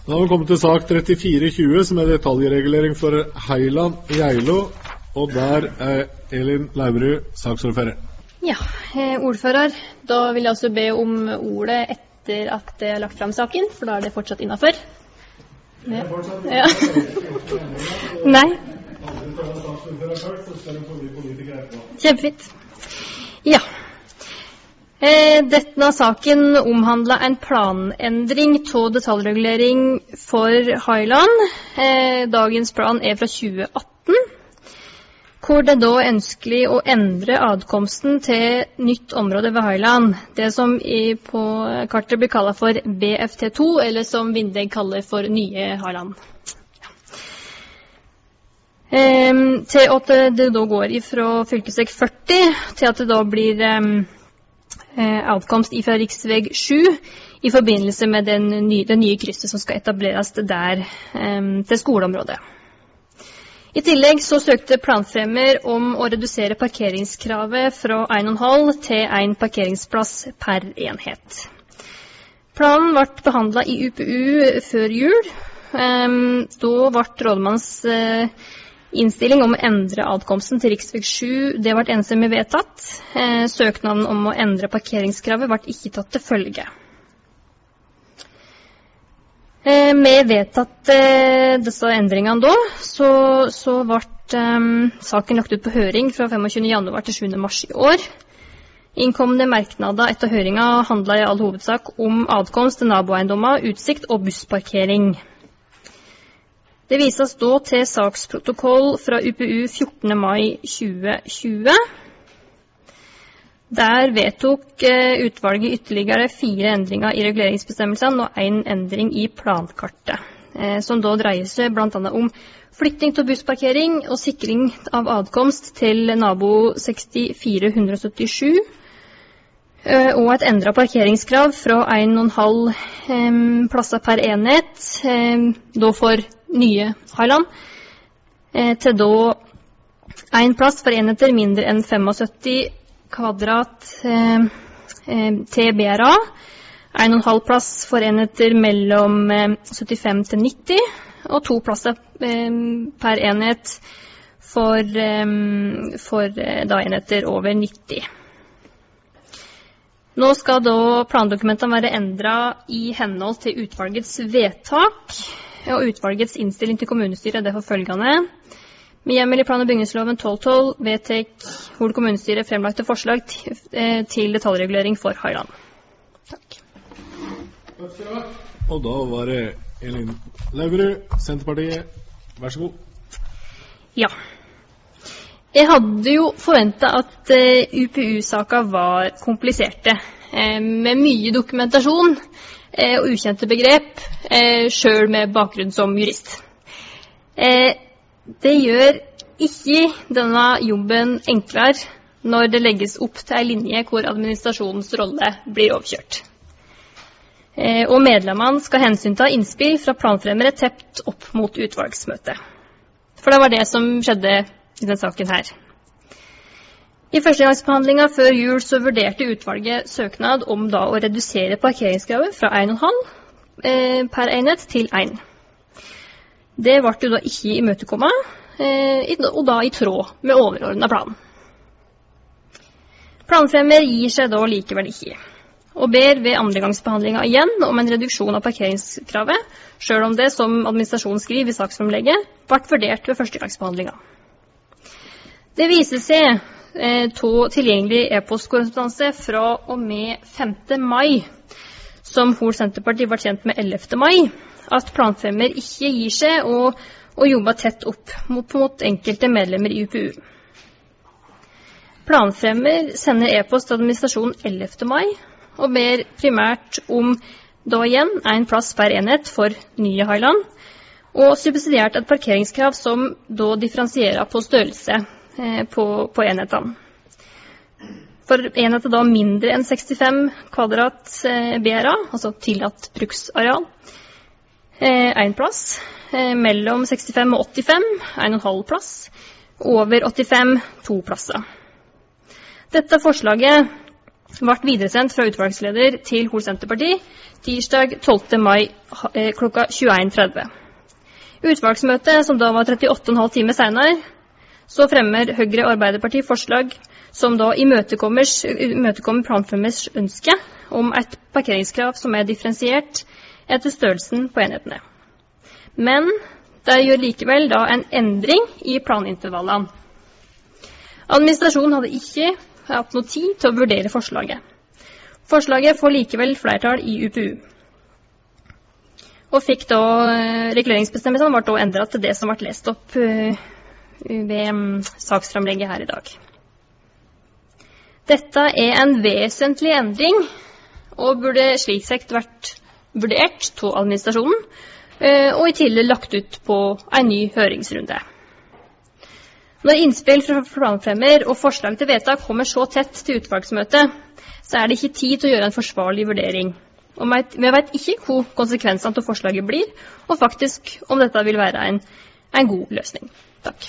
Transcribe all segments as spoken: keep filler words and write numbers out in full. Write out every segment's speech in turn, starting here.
Da har vi kommet til sak trettifire tjue, som er detaljregulering for Heiland Geilo, og der er Elin Laubrud saksordfører. Ja, eh, ordfører, da vil jeg også be om ordet etter at jeg har lagt frem saken, for da er det fortsatt innenfor. Ja. Ja. Nei. Kjempefint. Ja. Denne saken omhandler en planendring til detaljregulering for Heiland. Dagens plan er fra tjue atten, hvor det da er ønskelig å endre adkomsten til nytt område ved Heiland. Det som på kartet blir kallet for B F T to, eller som Vindeg kaller for Nye Heiland. Ja. Til at det da går fra fylkesveg førti, til at det da blir adkomst fra riksveg sju i forbindelse med den nye, det nye krysset som skal etableres der um, til skoleområdet. I tillegg så søkte planfremmer om å redusere parkeringskravet fra en komma fem til en parkeringsplass per enhet. Planen ble behandlet i U P U før jul. Um, da ble rådmannens uh, innstilling om å endre adkomsten til riksveg sju, det ble enstemmig vedtatt. Eh, søknaden om å endre parkeringskravet ble ikke tatt til følge. Eh, med vedtatt eh, disse endringene da, så, så ble eh, saken lagt ut på høring fra femogtjuende januar til sjuende mars i år. Innkomne merknader etter høringen handlet i all hovedsak om adkomst til naboeiendommer, utsikt og bussparkering. Det vises da til saksprotokoll fra U P U fjortende mai tjue tjue. Der vedtok utvalget ytterligere fire endringer i reguleringsbestemmelsene og en endring i plankartet, som da dreier seg blant annet om flytting til bussparkering og sikring av adkomst til nabo sekstifire syttisju, og et endret parkeringskrav fra en komma fem plasser per enhet, da for nye Heiland, til da en plass for enheter mindre enn syttifem kvadrat til B R A, en komma fem plass for enheter mellom syttifem til nitti, og to plasser per enhet for, for da enheter over nitti. Nå skal da plandokumentene være endret i henhold til utvalgets vedtak, og utvalgets innstilling til kommunestyret er derfor følgende. Med hjemmel i plan- og bygningsloven tolv tolv vedtek Hol kommunestyre fremlagte forslag til, til detaljregulering for Heiland. Takk. Takk skal du ha. Og da var det Elin Laubrud, Senterpartiet. Vær så god. Ja. Jeg hadde jo forventet at uh, U P U-saker var kompliserte, uh, med mye dokumentasjon uh, og ukjente begrep, uh, selv med bakgrunn som jurist. Uh, det gjør ikke denne jobben enklere når det legges opp til en linje hvor administrasjonens rolle blir overkjørt. Uh, og medlemmene skal hensynta innspill fra planfremmere tett opp mot utvalgsmøtet. For det var det som skjedde i denne saken her. I førstegangsbehandlingen før jul så vurderte utvalget søknad om da å redusere parkeringskravet fra en komma fem eh, per enhet til én. Det ble jo da ikke imøtekommet, eh, og da i tråd med overordnet plan. Planfremmer gir seg da likevel ikke, og ber ved andregangsbehandlingen igjen om en reduksjon av parkeringskravet, selv om det, som administrasjonen skriver i saksfremlegget, ble vurdert ved førstegangsbehandlingen. Det viser seg eh, til tilgjengelig e-postkorrespondanse fra og med femte mai, som Hol Senterparti var kjent med ellevte mai, at planfremmer ikke gir seg og, og jobber tett opp mot, mot enkelte medlemmer i U P U. Planfremmer sender e-post til administrasjonen ellevte mai, og ber primært om da igjen en plass per enhet for nye Heiland, og subsidiert et parkeringskrav som da differensierer på størrelse På, på enhetene. For enheter da mindre enn sekstifem kvadrat B R A, altså tillatt bruksareal, en plass, mellom sekstifem og åttifem, en og en halv plass, over åttifem, to plasser. Dette forslaget ble videresendt fra utvalgsleder til Hol Senterparti tirsdag tolvte mai klokka tjueen tretti. Utvalgsmøtet, som da var trettiåtte og en halv time senere, så fremmer Høyre og Arbeiderpartiet forslag som da imøtekommer, imøtekommer planfremmers ønske om et parkeringskrav som er differensiert etter størrelsen på enhetene. Men det gjør likevel da en endring i planintervallene. Administrasjonen hadde ikke hatt noe tid til å vurdere forslaget. Forslaget får likevel flertall i U P U. Og fikk da, reguleringsbestemmelsene ble da endret til det som ble lest opp uh, ved um, saksframlegget her i dag. Dette er en vesentlig endring, og burde slik sett vært vurdert av administrasjonen, uh, og i tillegg lagt ut på en ny høringsrunde. Når innspill fra planfremmer og forslag til vedtak kommer så tett til utvalgsmøtet, så er det ikke tid til å gjøre en forsvarlig vurdering. Og vi vet ikke hvor konsekvensene av forslaget blir, og faktisk om dette vil være en, en god løsning. Takk.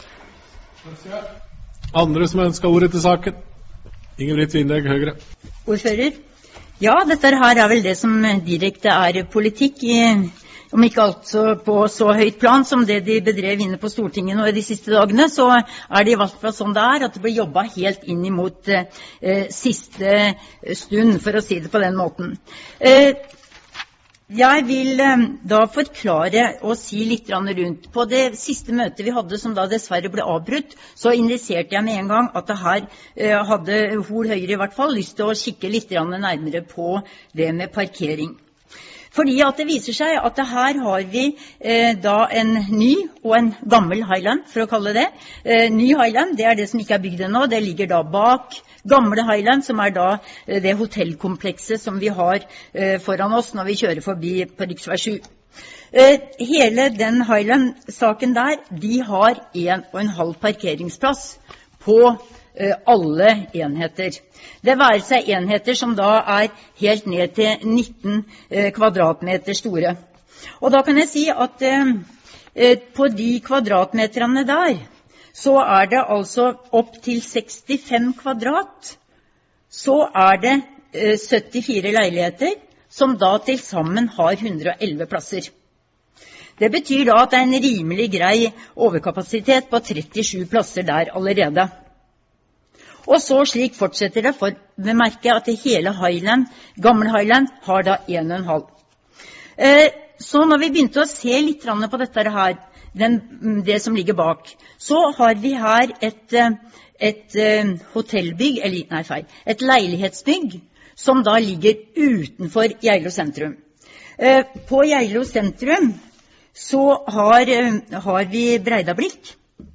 Andre som ønsker ordet til saken? Ingebrigt Vindegg, Høyre. Ordfører? Ja, dette her er vel det som direkte er politikk, i, om ikke altså på så høyt plan som det de bedrev inne på Stortinget nå de siste dagene, så er det i hvert fall sånn det er, at det blir jobbet helt inn imot eh, siste stund, for å si det på den måten. Eh, Jeg vil eh, da forklare og si litt rundt. På det siste møtet vi hadde, som da dessverre ble avbrutt, så indiserte jeg med en gang at det her eh, hadde Hol Høyre i hvert fall lyst til å kikke litt nærmere på det med parkering. Fordi at det viser seg at her har vi eh, da en ny og en gammel Highland, for å kalle det. Eh, ny Highland, det er det som ikke er bygd ennå, det ligger da bak gamle Highland, som er da eh, det hotellkomplekset som vi har eh, foran oss når vi kjører forbi på riksvei sju. Eh, hele den Highland-saken der, de har en og en halv parkeringsplass på eh, alle enheter. Det være seg enheter som da er helt ned til nitten eh, kvadratmeter store. Og da kan jeg si at eh, på de kvadratmeterne der, så er det altså opp til sekstifem kvadrat, så er det eh, syttifire leiligheter, som da til sammen har hundre og elleve plasser. Det betyr da at det er en rimelig grei overkapasitet på trettisju plasser der allerede. Og så slik fortsetter det, for vi merker at det hele Highland, gammel Highland, har da en og en halv. Eh, så når vi begynte å se litt på dette her, den, det som ligger bak, så har vi her et, et hotellbygg, eller nei feil, et leilighetsbygg, som da ligger utenfor Geilo sentrum. Eh, på Geilo sentrum så har, har vi Breidablikk.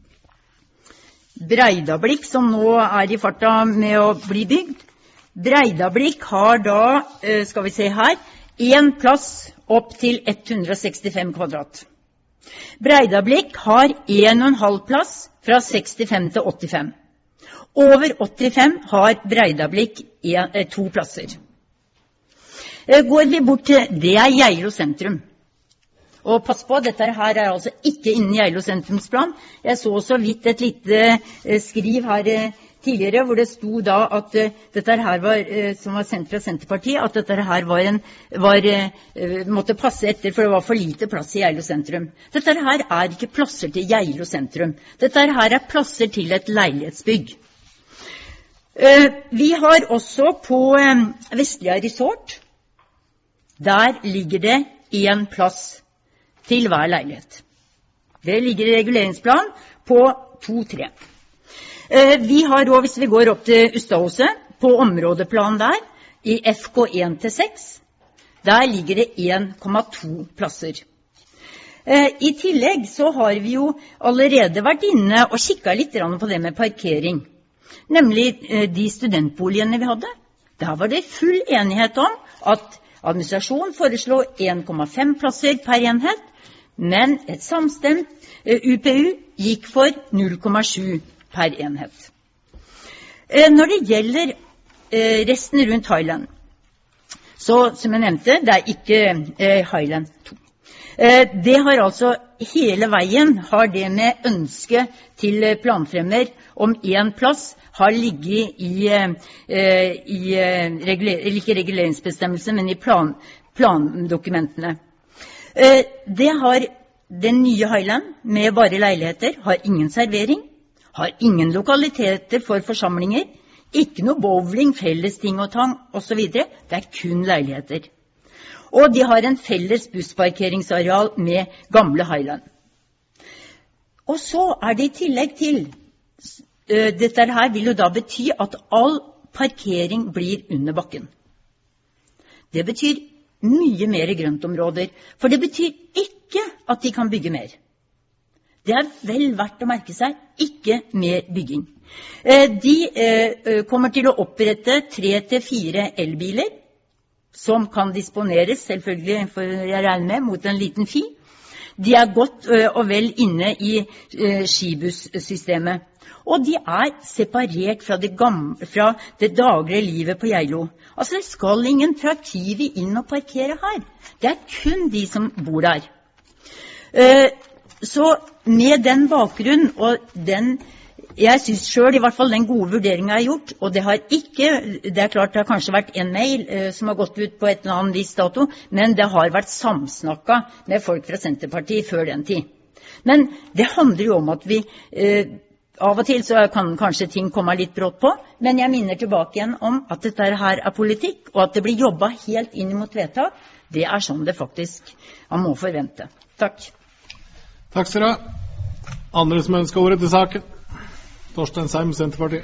Breidablikk som nå er i farta med å bli bygd. Breidablikk har da, skal vi se her, en plass opp til hundre og sekstifem kvadrat. Breidablikk har en og en halv plass fra sekstifem til åttifem. Over åttifem har Breidablikk en, to plasser. Går vi bort til, det er Geilo sentrum. Og pass på, dette her er altså ikke innen Geilo sentrumsplan. Jeg så så vidt et lite skriv her tidligere, hvor det sto da at dette her var, som var sendt fra Senterpartiet, at dette her var en, var, måtte passe etter, for det var for lite plass i Geilo sentrum. Dette her er ikke plasser til Geilo sentrum. Dette her er plasser til et leilighetsbygg. Vi har også på Vestlia Resort, der ligger det en plass til hver leilighet. Det ligger i reguleringsplan på to tre. Eh, vi har også, hvis vi går opp til Ustadhuset, på områdeplan der, i F K en til seks, der ligger det en komma to plasser. Eh, I tillegg så har vi jo allerede vært inne og kikket litt på det med parkering. Nemlig eh, de studentboligene vi hadde. Der var det full enighet om at administrasjonen foreslo en komma fem plasser per enhet, men et samstemt U P U gikk for null komma sju per enhet. Når det gjelder resten rundt Highland, så som jeg nevnte, det er ikke Highland to. Det har altså hele veien har det med ønske til planfremmer om en plass har ligget i, eh, i reguler, ikke reguleringsbestemmelser, men i plan, plandokumentene. Eh, det har den nye Highland med bare leiligheter, har ingen servering, har ingen lokaliteter for forsamlinger, ikke noe bowling, felles ting og tang, og så videre. Det er kun leiligheter. Og de har en felles bussparkeringsareal med gamle Highland. Og så er det i tillegg til, uh, dette her vil jo da bety at all parkering blir under bakken. Det betyr mye mer grøntområder, for det betyr ikke at de kan bygge mer. Det er vel verdt å merke seg, ikke mer bygging. De kommer til å opprette tre til fire elbiler, som kan disponeres, selvfølgelig, for jeg regner med, mot en liten fi. De er godt og vel inne i skibussystemet. Og de er separert fra det, gamle, fra det daglige livet på Geilo. Altså, det skal ingen fra Kiwi inn og parkere her. Det er kun de som bor der. Så med den bakgrunn og den, jeg synes selv i hvert fall den gode vurderingen er gjort, og det har ikke, det er klart det har kanskje vært en mail eh, som har gått ut på et eller annet viss dato, men det har vært samsnakket med folk fra Senterpartiet før den tid. Men det handler jo om at vi, eh, av og til så kan kanskje ting komme litt brått på, men jeg minner tilbake igjen om at dette her er politikk, og at det blir jobbet helt inn mot vedtak. Det er sånn det faktisk man må forvente. Takk. Takk skal du ha. Andre som ønsker ordet til saken? Torstein Seim, Senterpartiet.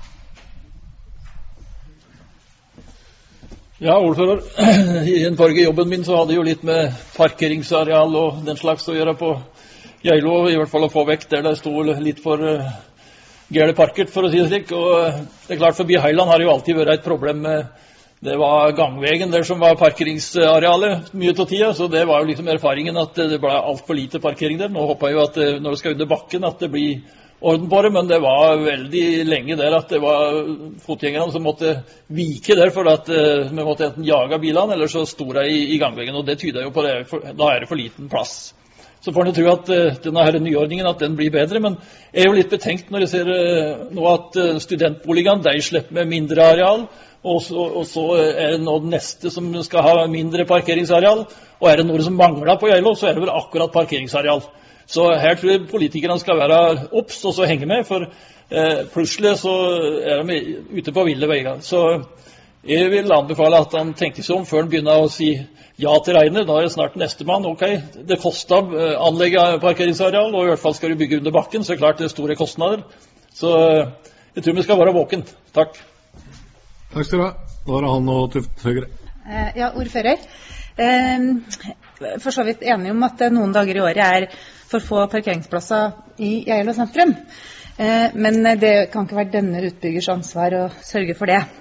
Ja, ordfører. I den forrige jobben min så hadde jeg jo litt med parkeringsareal og den slags å gjøre på Geilo, i hvert fall å få vekk der det stod litt for uh, gærent parkert, for å si det slik. Og uh, det er klart, forbi Highland har det jo alltid vært et problem med det var gangvegen der som var parkeringsarealet mye av tida, så det var jo liksom erfaringen at det ble alt for lite parkering der. Nå håper jeg jo at når det skal under bakken at det blir orden på det, men det var veldig lenge der at det var fotgjengerne som måtte vike der for at uh, vi måtte enten jage bilene eller så sto det i, i gangvegen, og det tyder jo på det, for, da er det for liten plass. Så får jeg tro at uh, denne her nyordningen at den blir bedre, men jeg er jo litt betenkt når jeg ser uh, nå at uh, studentboligene, de slipper med mindre areal, og så, og så er det nå det neste som skal ha mindre parkeringsareal, og er det noe som mangler på Geilo, så er det vel akkurat parkeringsareal. Så her tror jeg politikerne skal være opps og så henge med, for eh, plutselig så er de ute på ville veier. Så jeg vil anbefale at han tenker seg om før han begynner å si ja til Reiner. Da er det snart neste mann. Ok, det koster eh, anlegg av parkeringsareal, og i hvert fall skal du bygge under bakken, så er det klart det er store kostnader. Så eh, jeg tror vi skal være våken. Takk. Takk skal du ha. Nå er det han og Tufte Høyre. Eh, ja, ordfører. Eh, for så vidt enig om at noen dager i året er for få parkeringsplasser i Geilo sentrum. Eh, men det kan ikke være denne utbyggers ansvar å sørge for det.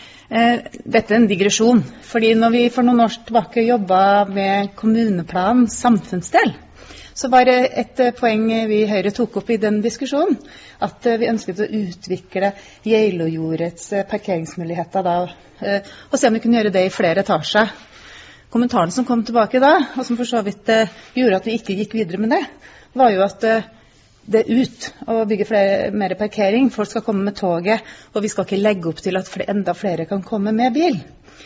Eh, dette er en digresjon, fordi når vi for noen år tilbake jobbet med kommuneplan samfunnsdel, så var det et poeng vi i Høyre tok opp i den diskusjonen, at vi ønsket å utvikle Geilo-jordets parkeringsmuligheter da, og se om vi kunne gjøre det i flere etasjer. Kommentaren som kom tilbake da, og som for så vidt gjorde at vi ikke gikk videre med det, var jo at det er ut å bygge flere, mer parkering. Folk skal komme med toget, og vi skal ikke legge opp til at flere, enda flere kan komme med bil.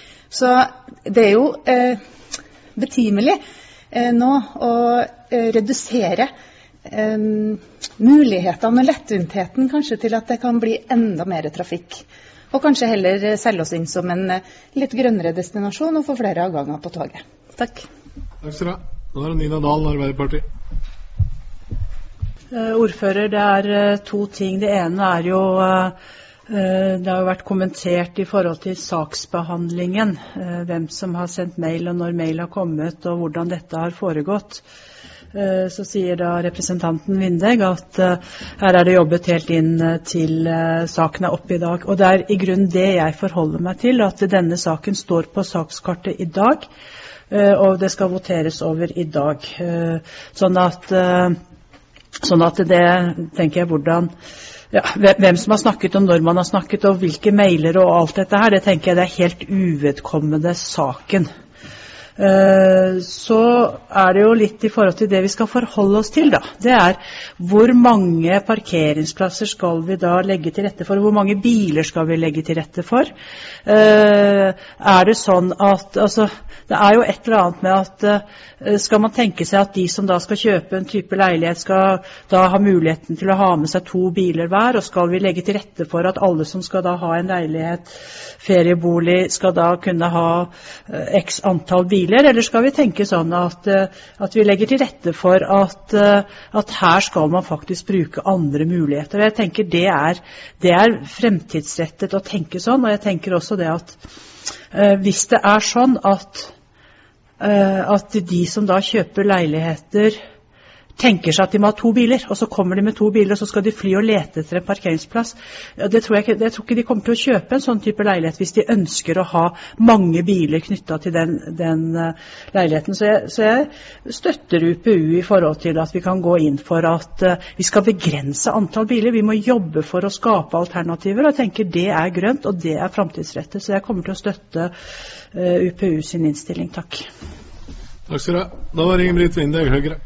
Så det er jo eh, betimelig eh, nå å eh, redusere eh, mulighetene og lettvindtheten kanskje til at det kan bli enda mer trafikk. Og kanskje heller selge oss inn som en litt grønnere destinasjon og få flere avganger på toget. Takk. Takk skal du ha. Nå er det Nina Dalen, Arbeiderpartiet. Uh, ordfører, det er uh, to ting. Det ene er jo, uh, uh, det har jo vært kommentert i forhold til saksbehandlingen, uh, hvem som har sendt mail og når mail har kommet og hvordan dette har foregått. Uh, så sier da representanten Vindeg at uh, her er det jobbet helt inn uh, til uh, saken er oppe i dag. Og det er i grunn det jeg forholder meg til, at denne saken står på sakskartet i dag, uh, og det skal voteres over i dag. Uh, sånn at... Uh, Sånn at det, tenker jeg, hvordan, ja, hvem som har snakket om når man har snakket, og hvilke mailer og alt dette her, det tenker jeg det er helt uvedkommende saken. så er det jo litt i forhold til det vi skal forholde oss til da. Det er hvor mange parkeringsplasser skal vi da legge til rette for, hvor mange biler skal vi legge til rette for. Er det sånn at, altså, det er jo et eller annet med at skal man tenke seg at de som da skal kjøpe en type leilighet skal da ha muligheten til å ha med seg to biler hver, og skal vi legge til rette for at alle som skal da ha en leilighet, feriebolig, skal da kunne ha x antall biler, eller skal vi tenke sånn at, at vi legger til rette for at, at her skal man faktisk bruke andre muligheter. Og jeg tenker det er, det er fremtidsrettet å tenke sånn, og jeg tenker også det at eh, hvis det er sånn at, eh, at de som da kjøper leiligheter tenker seg at de må ha to biler, og så kommer de med to biler, og så skal de fly og lete etter en parkeringsplass. Det tror jeg, ikke, jeg tror ikke de kommer til å kjøpe en sånn type leilighet hvis de ønsker å ha mange biler knyttet til den, den uh, leiligheten. Så jeg, så jeg støtter U P U i forhold til at vi kan gå inn for at uh, vi skal begrense antall biler. Vi må jobbe for å skape alternativer, og jeg tenker det er grønt, og det er fremtidsrettet. Så jeg kommer til å støtte uh, U P U sin innstilling. Takk. Takk skal du ha. Da var Ingebrigt Vindeg, Høyre.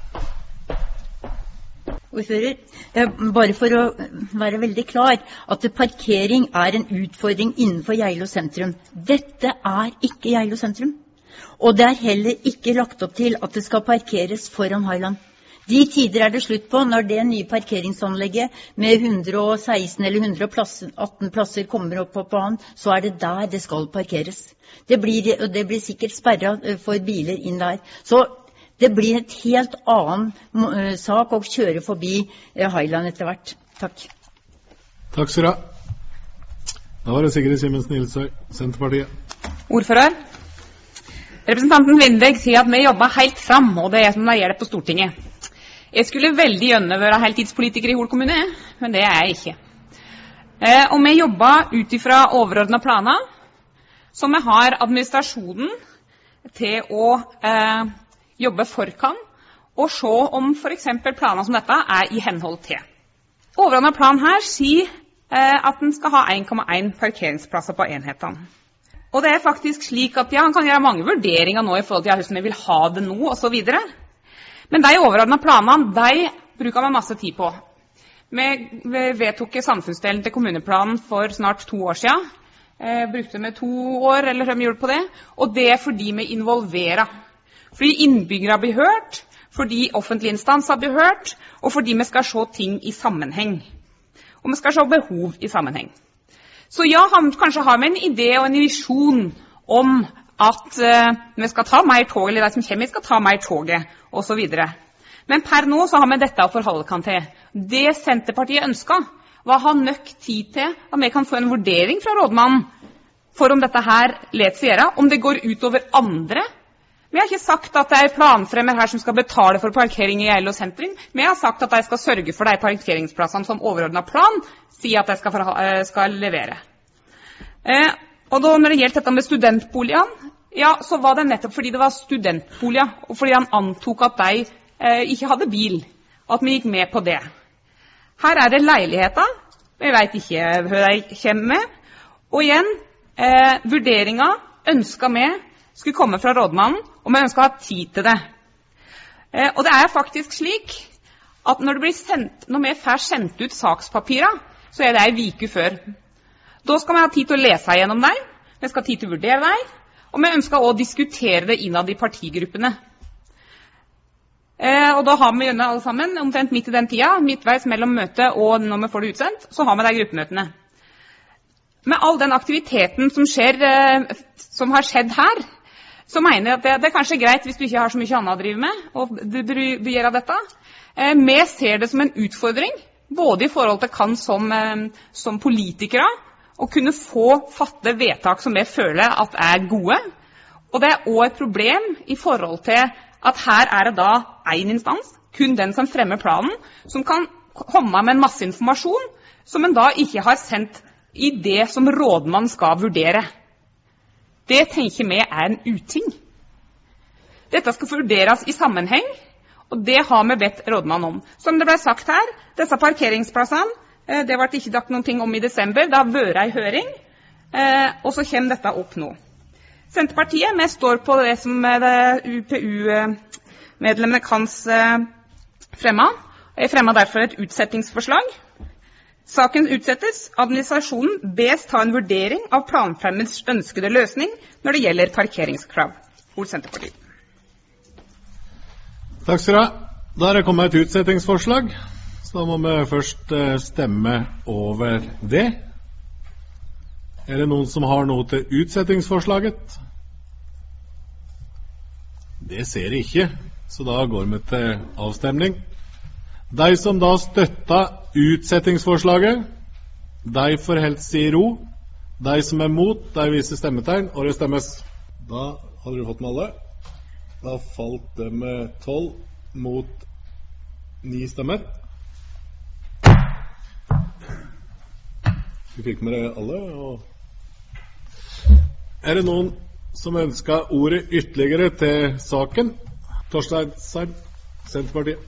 Ordfører, bare for å være veldig klar, at parkering er en utfordring innenfor Geilo sentrum. Dette er ikke Geilo sentrum. Og det er heller ikke lagt opp til at det skal parkeres foran Highland. De tider er det slutt på når det nye parkeringsanlegget med hundre og seksten eller hundre og atten plasser kommer opp på banen, så er det der det skal parkeres. Det blir, og det blir sikkert sperret for biler inn der. Så det blir et helt annen uh, sak å kjøre forbi uh, Highland etter hvert. Takk. Takk skal du ha. Da var det Sigrid Simensen Ilsøy, Senterpartiet. Ordfører. Representanten Vindeg sier at vi jobber helt fram, og det er som det gjør det på Stortinget. Jeg skulle veldig gjerne være heltidspolitiker i Hol kommune, men det er jeg ikke. Eh, og vi jobber ut ifra overordnede planer, som vi har administrasjonen til å eh, jobbe forkant, og se om for eksempel planer som dette er i henhold til. Overordnet plan her sier eh, at den skal ha en komma en parkeringsplasser på enhetene. Og det er faktisk slik at ja, han kan gjøre mange vurderinger nå i forhold til hvordan vi vil ha det nå, og så videre. Men de overordnede planene, de bruker vi masse tid på. Vi vedtok samfunnsdelen til kommuneplanen for snart to år siden. Eh, brukte vi to år, eller vi gjorde på det. Og det er fordi vi involverer. Fordi innbyggere blir hørt, fordi offentlige instanser blir hørt, og fordi vi skal se ting i sammenheng. Og vi skal se behov i sammenheng. Så ja, kanskje har vi en idé og en visjon om at uh, vi skal ta mer tog, eller de som kommer, vi skal ta mer toget, og så videre. Men per nå så har vi dette å forholde kan til. Det Senterpartiet ønsket var å ha nok tid til at vi kan få en vurdering fra rådmannen for om dette her let seg gjøre, om det går ut over andre. Vi har ikke sagt at det er planfremmer her som skal betale for parkering i Geilo sentrum. Vi har sagt at de skal sørge for de parkeringsplassene som overordnet plan sier at de skal, uh, skal levere. Uh, og da når det gjelder dette med studentboligene, ja, så var det nettopp fordi det var studentboliger, og fordi han antok at de eh, ikke hadde bil, og at vi gikk med på det. Her er det leiligheter, vi vet ikke hva de kommer med, og igjen, eh, vurderingen ønsket vi skulle komme fra rådmannen, og vi ønsket å ha tid til det. Eh, og det er faktisk slik at når, det blir sendt, når vi får sendt ut sakspapirer, så er det en uke før. Da skal vi ha tid til å lese gjennom dem, vi skal ha tid til å vurdere dem, og vi ønsker også å diskutere det innad i partigruppene. Eh, og da har vi gjerne alle sammen, omtrent midt i den tida, midtveis mellom møtet og når vi får det utsendt, så har vi de gruppemøtene. Med all den aktiviteten som, skjer, eh, som har skjedd her, så mener jeg at det, det er kanskje greit hvis du ikke har så mye annet å drive med, og du, du, du gjør dette. Eh, vi ser det som en utfordring, både i forhold til kan som, eh, som politikere, å kunne få fatte vedtak som vi føler at er gode. Og det er også et problem i forhold til at her er det da en instans, kun den som fremmer planen, som kan komme med en masse informasjon som en da ikke har sendt i det som rådmann skal vurdere. Det tenker vi er en uting. Dette skal vurderes i sammenheng, og det har vi bedt rådmann om. Som det ble sagt her, disse parkeringsplassene, det ble ikke sagt noen ting om i desember, det har vært en høring, og så kommer dette opp nå. Senterpartiet vi står på det som U P U-medlemmene kan fremme. Jeg fremmer derfor et utsettingsforslag. Saken utsettes. Administrasjonen bes ta en vurdering av planfremmets ønskede løsning når det gjelder parkeringskrav hos Senterpartiet. Takk skal du ha. Da er det kommet et utsettingsforslag, så da må vi først stemme over det. Er det noen som har noe til utsettingsforslaget? Det ser jeg ikke, så da går vi til avstemning. De som da støtter utsettingsforslaget, de får helt si ro. De som er mot, de viser stemmetegn, og det stemmes. Da hadde du fått med alle. Da falt det med tolv mot ni stemmer. Vi fikk med det alle, og er det noen som ønsker ordet ytterligere til saken? Torstein Seim, Senterpartiet.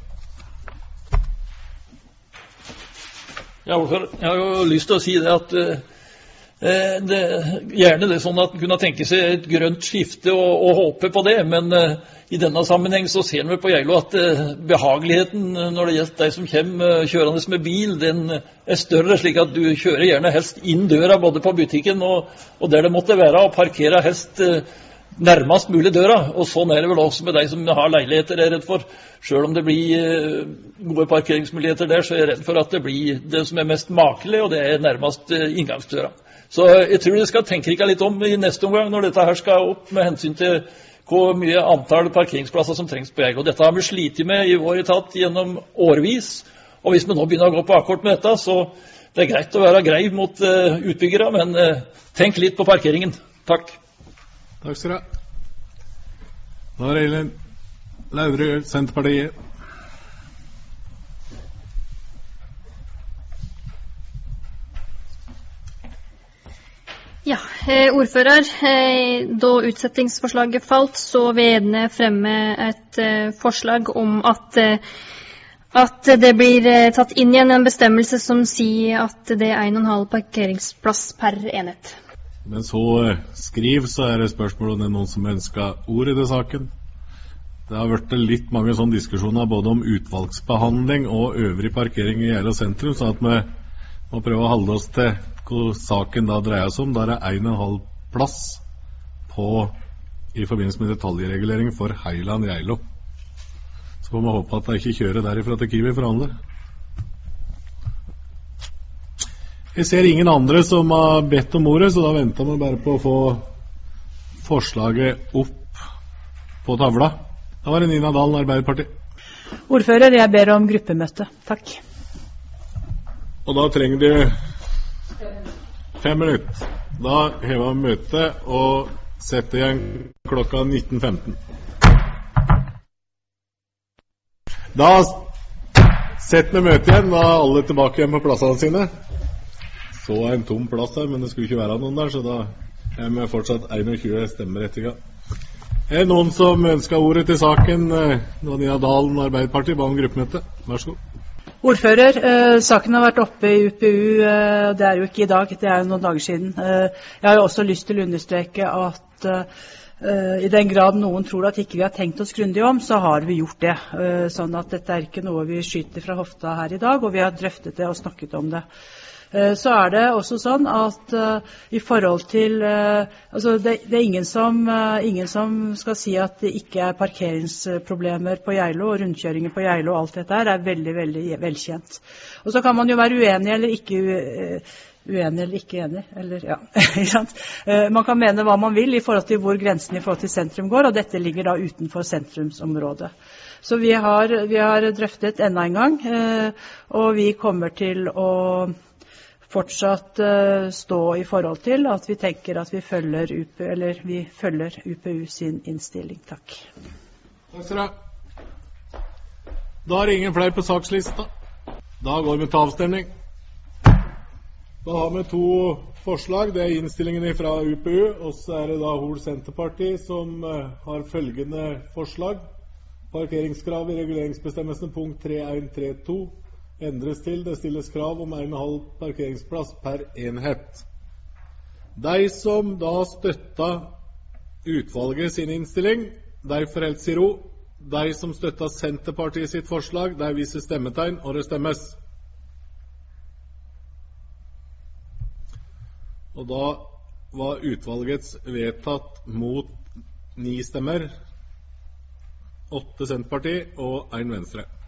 Ja, hvorfor? Jeg har jo lyst til å si det at eh, det, gjerne det sånn at man kunne tenke seg et grønt skifte og, og håpe på det, men eh, i denne sammenheng så ser vi på Geilo at eh, behageligheten når det gjelder de som kommer kjørende med bil, den er større, slik at du kjører gjerne helst inn døra både på butikken og, og der det måtte være, og parkerer helst eh, nærmest mulig døra, og sånn er det vel også med de som har leiligheter, jeg er redd for. Selv om det blir eh, gode parkeringsmuligheter der, så er jeg redd for at det blir det som er mest makelig, og det er nærmest eh, inngangsdøra. Så jeg tror du skal tenke deg litt om i neste omgang når dette her skal opp med hensyn til hvor mye antall parkeringsplasser som trengs på Geilo. Dette har vi slitt med i vår etat gjennom årvis, og hvis vi nå begynner å gå på akkord med dette, så det er greit å være grei mot uh, utbyggere, men uh, tenk litt på parkeringen. Takk. Takk skal du ha. Da er det Elin Lauvrud, Senterpartiet. Ja, eh, ordfører, eh, da utsettingsforslaget falt, så vil jeg gjerne fremme et eh, forslag om at, eh, at det blir eh, tatt inn igjen en bestemmelse som sier at det er en og en halv parkeringsplass per enhet. Mens hun skriver, så er det spørsmål om det er noen som ønsker ordet til saken. Det har vært litt mange sånne diskusjoner både om utvalgsbehandling og øvrig parkering i Geilo sentrum, så at vi må prøve å holde oss til hva saken da dreier seg om. Der er en og en halv plass på, i forbindelse med detaljregulering for Heiland Geilo. Så får vi håpe at de ikke kjører derifra til Kiwi forhandler. Jeg ser ingen andre som har bedt om ordet, så da venter vi bare på å få forslaget opp på tavla. Da var det Nina Dalen, Arbeiderpartiet. Ordfører, jeg ber om gruppemøte. Takk. Og da trenger du fem minutter. Da hever vi møtet og setter igjen klokka nitten femten. Da setter vi møtet igjen, da er alle tilbake igjen på plassene sine. Så er en tom plass her, men det skulle ikke være noen der, så da er vi fortsatt tjueen stemmerettinger. Er det noen som ønsker ordet til saken? Nina Dalen, Arbeiderpartiet, ba om gruppemøte. Vær så god. Ordfører, eh, saken har vært oppe i U P U, eh, det er jo ikke i dag, det er jo noen dager siden. Eh, jeg har jo også lyst til å understreke at eh, i den grad noen tror at ikke vi har tenkt oss grundig om, så har vi gjort det. Eh, sånn at dette er ikke noe vi skyter fra hofta her i dag, og vi har drøftet det og snakket om det. Så er det også sånn at uh, i forhold til uh, altså det, det er ingen som, uh, ingen som skal si at det ikke er parkeringsproblemer på Geilo, og rundkjøringer på Geilo og alt dette her er veldig, veldig velkjent. Og så kan man jo være uenig eller ikke uh, uenig eller ikke enig, eller ja, ikke sant? Uh, man kan mene hva man vil i forhold til hvor grensen i forhold til sentrum går, og dette ligger da utenfor sentrumsområdet. Så vi har, vi har drøftet enda en gang, uh, og vi kommer til å fortsatt uh, stå i forhold til at vi tenker at vi følger U P U, eller vi følger U P U sin innstilling. Takk. Takk skal du ha. Da er det ingen flere på sakslista. Da går vi til avstemning. Da har vi to forslag. Det er innstillingen fra U P U, og så er det da Hol Senterparti som uh, har følgende forslag. Parkeringskrav i reguleringsbestemmelsene punkt tre én tre to. Endres til, det stilles krav om en og en halv parkeringsplass per enhet. De som da støtter utvalget sin innstilling. Derfor helt i ro. De som støtter Senterpartiet sitt forslag, de viser stemmetegn, og det stemmes. Og da var utvalgets vedtatt mot ni stemmer, åtte Senterparti og en Venstre.